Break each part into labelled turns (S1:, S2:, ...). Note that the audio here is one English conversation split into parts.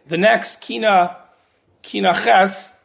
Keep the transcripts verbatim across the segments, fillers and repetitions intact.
S1: The next Kina, Kina Ches,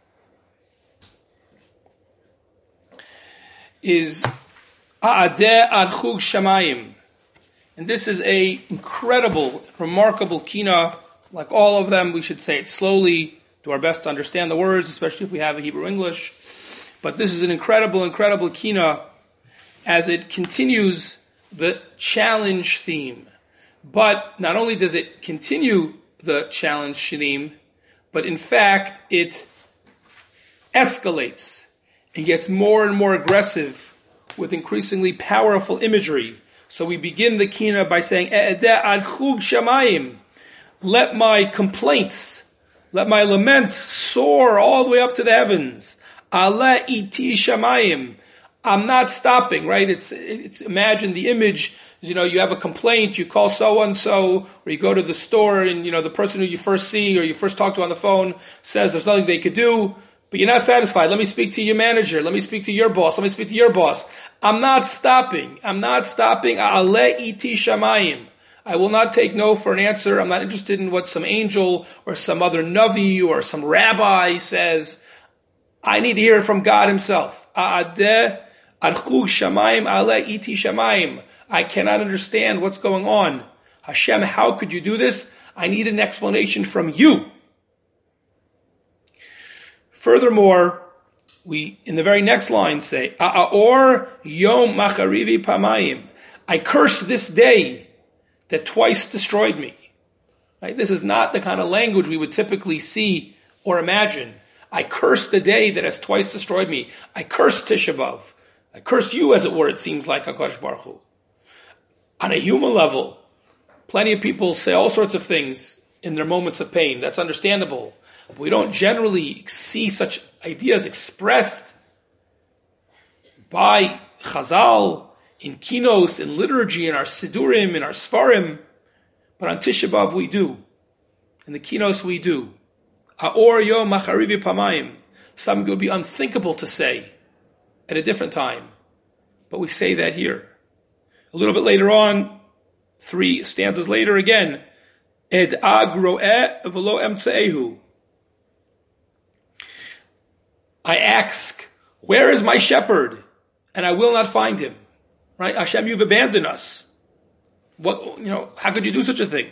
S1: is A'adeh Ad Chug Shamayim. And this is a incredible, remarkable Kina. Like all of them, we should say it slowly, do our best to understand the words, especially if we have a Hebrew English. But this is an incredible, incredible Kina as it continues the challenge theme. But not only does it continue the challenge theme, but in fact it escalates and gets more and more aggressive with increasingly powerful imagery. So we begin the Kina by saying, E'edeh ad chug shamayim. Let my complaints, let my laments soar all the way up to the heavens. Aleh iti shamayim. I'm not stopping, right? It's, it's, imagine the image, you know, you have a complaint, you call so-and-so, or you go to the store and, you know, the person who you first see or you first talk to on the phone says there's nothing they could do, but you're not satisfied. Let me speak to your manager. Let me speak to your boss. Let me speak to your boss. I'm not stopping. I'm not stopping. Aleh iti shamayim. I will not take no for an answer. I'm not interested in what some angel or some other navi or some rabbi says. I need to hear it from God himself. A'adeh ad chug shamayim aleh iti shamayim. I cannot understand what's going on. Hashem, how could you do this? I need an explanation from you. Furthermore, we, in the very next line, say, A'or yom macharivi pamayim. I curse this day that twice destroyed me. Right? This is not the kind of language we would typically see or imagine. I curse the day that has twice destroyed me. I curse Tisha B'Av. I curse you, as it were, it seems like, HaKadosh Baruch Hu. On a human level, plenty of people say all sorts of things in their moments of pain. That's understandable. But we don't generally see such ideas expressed by Chazal, in kinos, in liturgy, in our Sidurim, in our Sfarim. But on Tisha B'Av we do. In the kinos we do. A'or yom macharivi pamayim. Something would be unthinkable to say at a different time. But we say that here. A little bit later on, three stanzas later again, Ed ag ro'eh v'lo emtze'ehu. I ask, where is my shepherd? And I will not find him. Right? Hashem, you've abandoned us. What, you know, how could you do such a thing?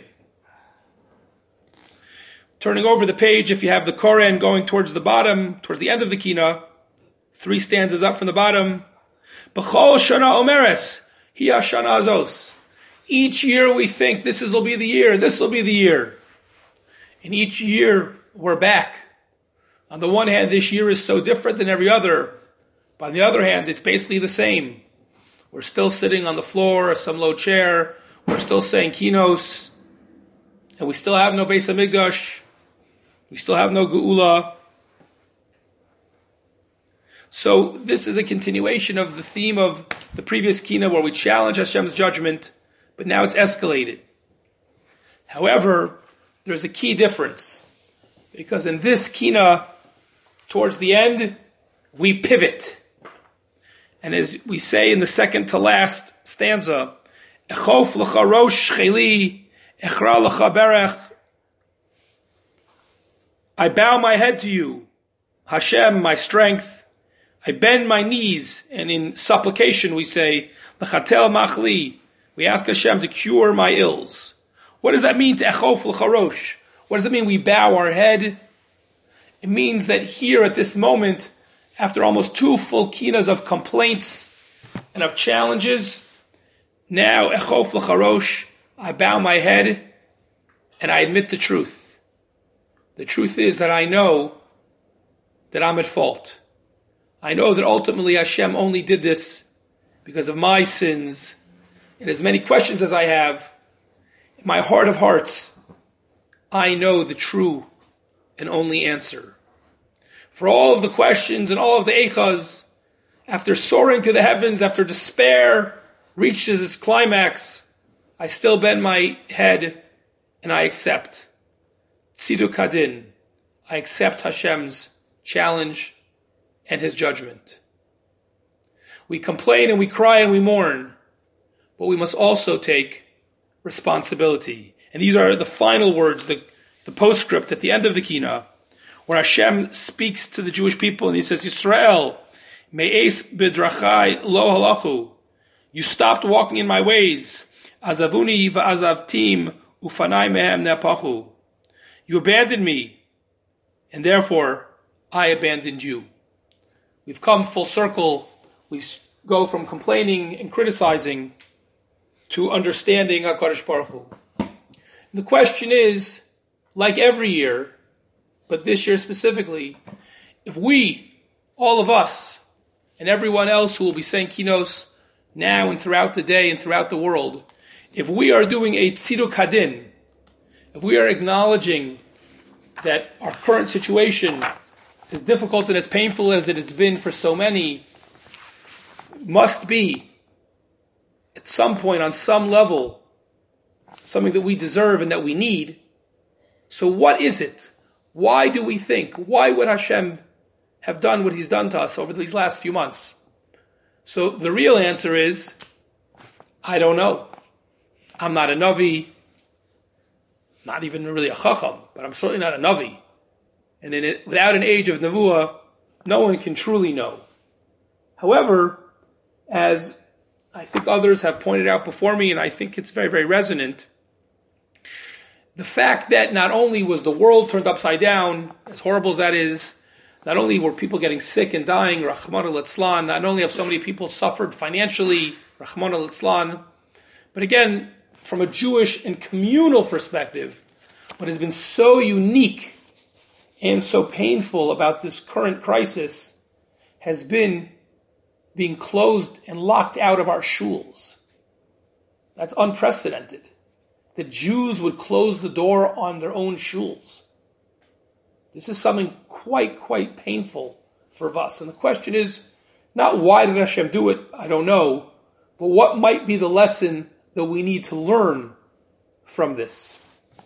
S1: Turning over the page, if you have the Koran going towards the bottom, towards the end of the Kina, three stanzas up from the bottom, B'chol shana omeres, hi hashana azos. Each year we think this will be the year, this will be the year. And each year we're back. On the one hand, this year is so different than every other. But on the other hand, it's basically the same. We're still sitting on the floor or some low chair. We're still saying kinos. And we still have no Beis HaMikdash. We still have no Geula. So this is a continuation of the theme of the previous Kina where we challenge Hashem's judgment, but now it's escalated. However, there's a key difference. Because in this Kina, towards the end, we pivot. And as we say in the second to last stanza, Echof l'cha rosh cheli, echra l'cha berech. I bow my head to you, Hashem, my strength. I bend my knees, and in supplication we say, L'chatel machli. We ask Hashem to cure my ills. What does that mean to Echof l'cha rosh? What does it mean we bow our head? It means that here at this moment, after almost two full kinas of complaints and of challenges, now, Echof l'cha rosh, I bow my head and I admit the truth. The truth is that I know that I'm at fault. I know that ultimately Hashem only did this because of my sins. And as many questions as I have, in my heart of hearts, I know the true and only answer. For all of the questions and all of the echas, after soaring to the heavens, after despair reaches its climax, I still bend my head and I accept. Tziduk Hadin. I accept Hashem's challenge and his judgment. We complain and we cry and we mourn, but we must also take responsibility. And these are the final words, the the postscript at the end of the Kina, where Hashem speaks to the Jewish people and he says, Yisrael, me'es bidrachai lo halachu. You stopped walking in my ways. Azavuni va'azavtim ufanai mehem ne'apachu. You abandoned me, and therefore I abandoned you. We've come full circle. We go from complaining and criticizing to understanding HaKadosh Baruch Hu. The question is, like every year, but this year specifically, if we, all of us, and everyone else who will be saying kinos now and throughout the day and throughout the world, if we are doing a tziduk hadin, if we are acknowledging that our current situation, as difficult and as painful as it has been for so many, must be, at some point, on some level, something that we deserve and that we need. So what is it? Why do we think? Why would Hashem have done what He's done to us over these last few months? So the real answer is, I don't know. I'm not a Navi, not even really a Chacham, but I'm certainly not a Navi. And in it, without an age of Nevuah, no one can truly know. However, as I think others have pointed out before me, and I think it's very, very resonant, the fact that not only was the world turned upside down, as horrible as that is, not only were people getting sick and dying, Rahman al-Itzlan, not only have so many people suffered financially, Rahman al-Itzlan, but again, from a Jewish and communal perspective, what has been so unique and so painful about this current crisis has been being closed and locked out of our shuls. That's unprecedented. The Jews would close the door on their own shuls. This is something quite, quite painful for us. And the question is, not why did Hashem do it, I don't know, but what might be the lesson that we need to learn from this?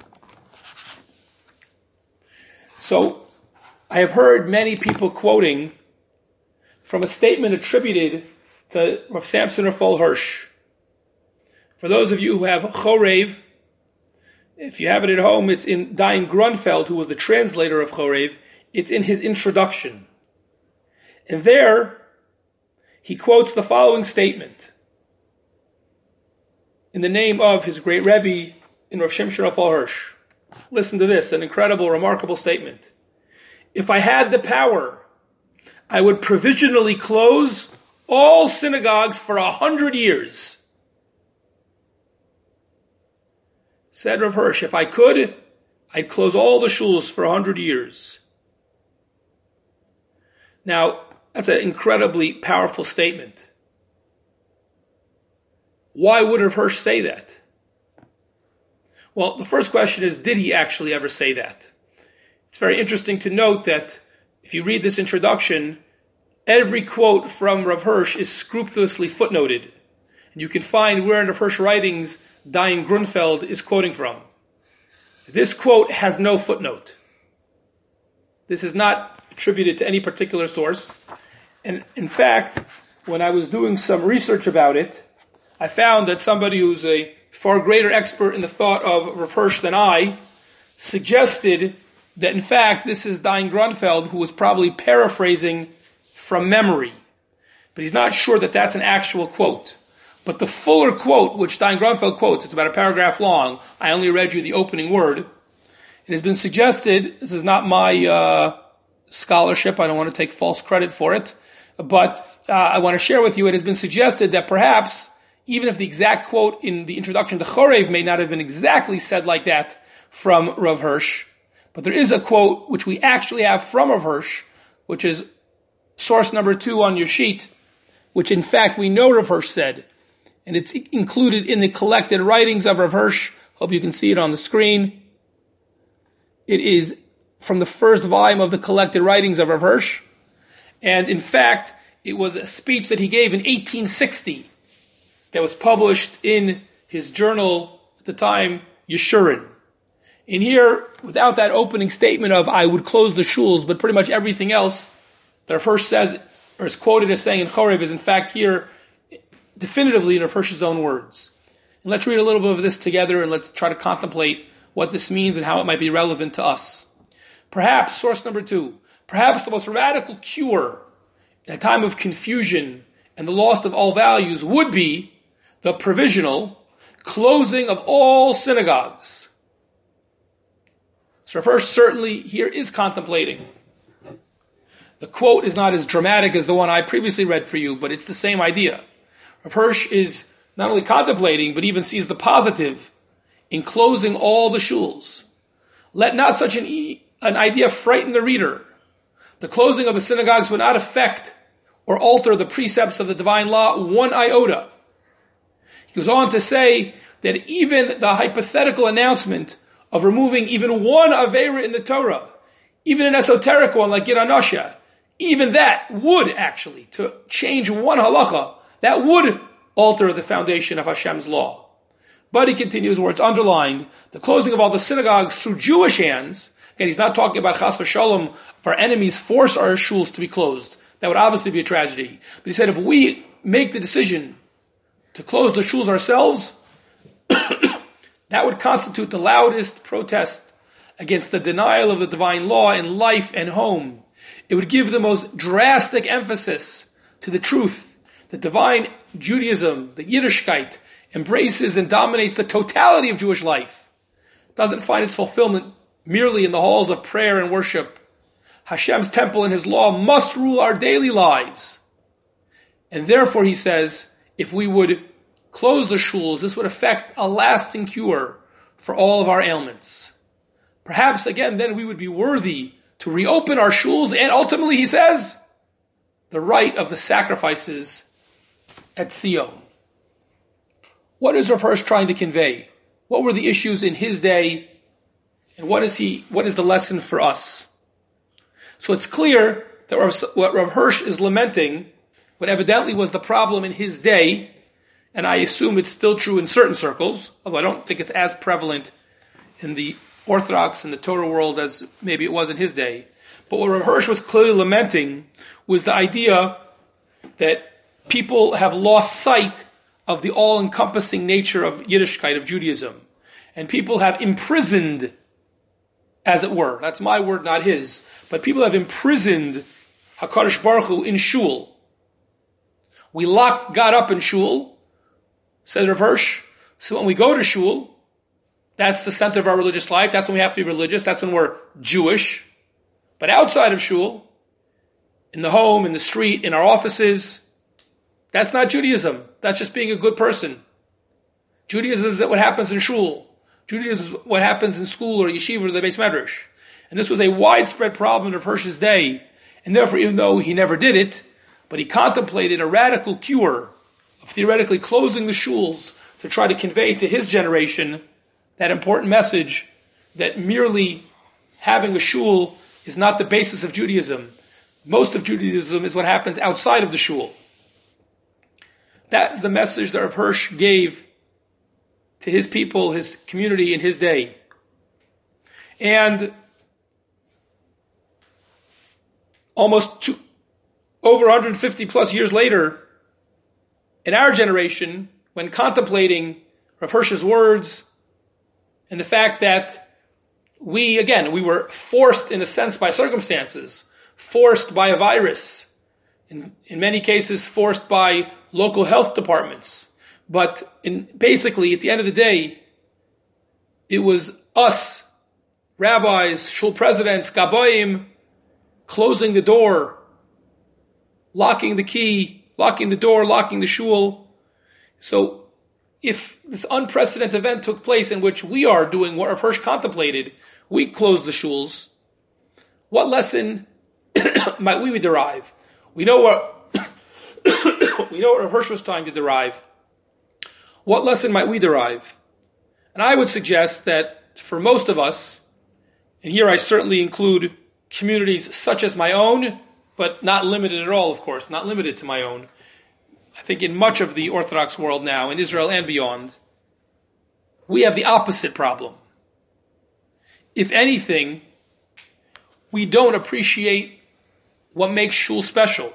S1: So, I have heard many people quoting from a statement attributed to Rav Samson Raphael Hirsch. For those of you who have Chorev, if you have it at home, it's in Dayan Grunfeld, who was the translator of Chorev. It's in his introduction. And there, he quotes the following statement in the name of his great Rebbe, in Rav Shimshon Raphael Hirsch. Listen to this, an incredible, remarkable statement. If I had the power, I would provisionally close all synagogues for a hundred years. Said Rav Hirsch, if I could, I'd close all the shuls for a hundred years. Now, that's an incredibly powerful statement. Why would Rav Hirsch say that? Well, the first question is, did he actually ever say that? It's very interesting to note that if you read this introduction, every quote from Rav Hirsch is scrupulously footnoted. And you can find where in Rav Hirsch writings Dayan Grunfeld is quoting from. This quote has no footnote. This is not attributed to any particular source. And in fact, when I was doing some research about it, I found that somebody who's a far greater expert in the thought of Rav Hirsch than I suggested that in fact this is Dayan Grunfeld, who was probably paraphrasing from memory. But he's not sure that that's an actual quote. But the fuller quote, which Dayan Grunfeld quotes, it's about a paragraph long, I only read you the opening word. It has been suggested, this is not my uh, scholarship, I don't want to take false credit for it, but uh, I want to share with you, it has been suggested that perhaps, even if the exact quote in the introduction to Chorev may not have been exactly said like that from Rav Hirsch, but there is a quote which we actually have from Rav Hirsch, which is source number two on your sheet, which in fact we know Rav Hirsch said, and it's included in the collected writings of Rav Hirsch. Hope you can see it on the screen. It is from the first volume of the collected writings of Rav Hirsch, and in fact, it was a speech that he gave in eighteen sixty that was published in his journal at the time, Yeshurun. In here, without that opening statement of, I would close the shuls, but pretty much everything else that Rav Hirsch says, or is quoted as saying in Chorev, is in fact here definitively in Rav Hirsch's own words. And let's read a little bit of this together and let's try to contemplate what this means and how it might be relevant to us. Perhaps, source number two, perhaps the most radical cure in a time of confusion and the loss of all values would be the provisional closing of all synagogues. So first, certainly here is contemplating. The quote is not as dramatic as the one I previously read for you, but it's the same idea. Rav Hirsch is not only contemplating, but even sees the positive in closing all the shuls. Let not such an, e- an idea frighten the reader. The closing of the synagogues would not affect or alter the precepts of the divine law one iota. He goes on to say that even the hypothetical announcement of removing even one Aveira in the Torah, even an esoteric one like Gid Anosha, even that would actually, to change one halacha, that would alter the foundation of Hashem's law. But he continues where it's underlined, the closing of all the synagogues through Jewish hands. Again, he's not talking about chas v'shalom, if our enemies force our shuls to be closed. That would obviously be a tragedy. But he said if we make the decision to close the shuls ourselves, that would constitute the loudest protest against the denial of the divine law in life and home. It would give the most drastic emphasis to the truth that divine Judaism, the Yiddishkeit, embraces and dominates the totality of Jewish life. It doesn't find its fulfillment merely in the halls of prayer and worship. Hashem's temple and his law must rule our daily lives. And therefore, he says, if we would close the shuls, this would effect a lasting cure for all of our ailments. Perhaps, again, then we would be worthy to reopen our shuls and ultimately, he says, the rite of the sacrifices at Sion. What is Rav Hirsch trying to convey? What were the issues in his day? And what is he? What is the lesson for us? So it's clear that Rav, what Rav Hirsch is lamenting, what evidently was the problem in his day, and I assume it's still true in certain circles, although I don't think it's as prevalent in the Orthodox and the Torah world as maybe it was in his day. But what Rav Hirsch was clearly lamenting was the idea that people have lost sight of the all-encompassing nature of Yiddishkeit, of Judaism. And people have imprisoned, as it were, that's my word, not his, but people have imprisoned HaKadosh Baruch Hu in shul. We lock God up in shul, says Rav Hirsch, so when we go to shul, that's the center of our religious life, that's when we have to be religious, that's when we're Jewish. But outside of shul, in the home, in the street, in our offices, that's not Judaism. That's just being a good person. Judaism is what happens in shul. Judaism is what happens in school or yeshiva or the Beis Medrash. And this was a widespread problem of Hirsch's day. And therefore, even though he never did it, but he contemplated a radical cure of theoretically closing the shuls to try to convey to his generation that important message that merely having a shul is not the basis of Judaism. Most of Judaism is what happens outside of the shul. That's the message that Rav Hirsch gave to his people, his community in his day. And almost two, over one hundred fifty plus years later, in our generation, when contemplating Rav Hirsch's words and the fact that we, again, we were forced in a sense by circumstances, forced by a virus, in, in many cases forced by local health departments. But in, basically, at the end of the day, it was us, rabbis, shul presidents, gabayim, closing the door, locking the key, locking the door, locking the shul. So if this unprecedented event took place in which we are doing what Rav Hirsch contemplated, we closed the shuls, what lesson might we derive? We know what we know what Rav Hirsch was trying to derive. What lesson might we derive? And I would suggest that for most of us, and here I certainly include communities such as my own, but not limited at all, of course, not limited to my own. I think in much of the Orthodox world now, in Israel and beyond, we have the opposite problem. If anything, we don't appreciate what makes shul special.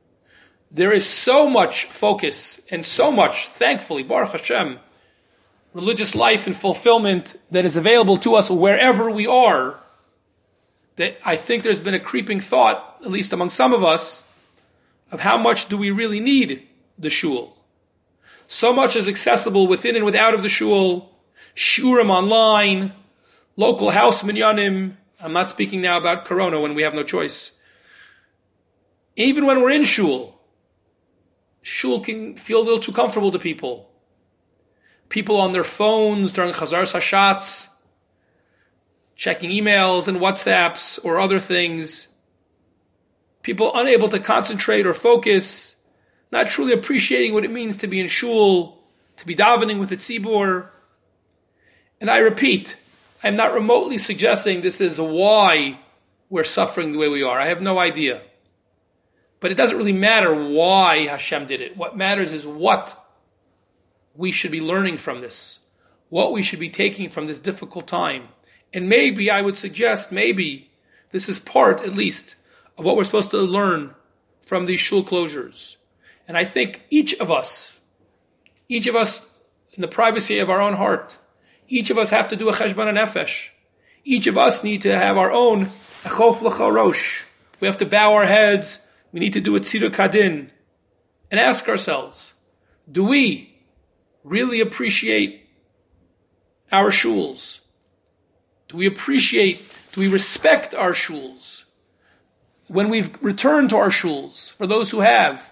S1: There is so much focus and so much, thankfully, Baruch Hashem, religious life and fulfillment that is available to us wherever we are, that I think there's been a creeping thought, at least among some of us, of how much do we really need the shul. So much is accessible within and without of the shul, shurim online, local house minyanim. I'm not speaking now about corona when we have no choice. Even when we're in shul, shul can feel a little too comfortable to people. People on their phones during Chazar Sashatz, checking emails and WhatsApps or other things. People unable to concentrate or focus, not truly appreciating what it means to be in shul, to be davening with the tzibur. And I repeat, I'm not remotely suggesting this is why we're suffering the way we are. I have no idea. But it doesn't really matter why Hashem did it. What matters is what we should be learning from this, what we should be taking from this difficult time. And maybe, I would suggest, maybe this is part, at least, of what we're supposed to learn from these shul closures. And I think each of us, each of us in the privacy of our own heart, each of us have to do a cheshbon nefesh. Each of us need to have our own echof l'charosh. We have to bow our heads. We need to do a tziduk hadin. And ask ourselves, do we really appreciate our shuls? Do we appreciate, do we respect our shuls? When we've returned to our shuls, for those who have,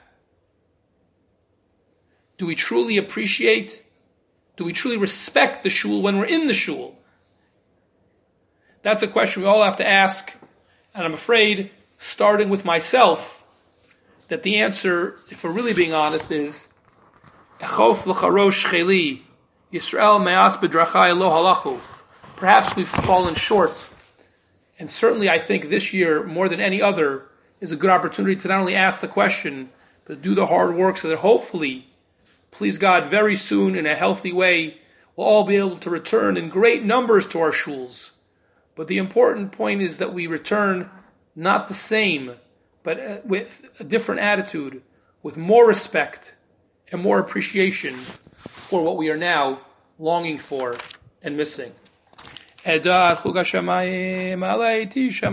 S1: do we truly appreciate, do we truly respect the shul when we're in the shul? That's a question we all have to ask, and I'm afraid, starting with myself, that the answer, if we're really being honest, is Echof l'charosh cheli, Yisrael me'as b'drachai lo halachu. Perhaps we've fallen short. And certainly I think this year, more than any other, is a good opportunity to not only ask the question, but do the hard work so that hopefully, please God, very soon in a healthy way, we'll all be able to return in great numbers to our shuls. But the important point is that we return not the same, but with a different attitude, with more respect and more appreciation for what we are now longing for and missing.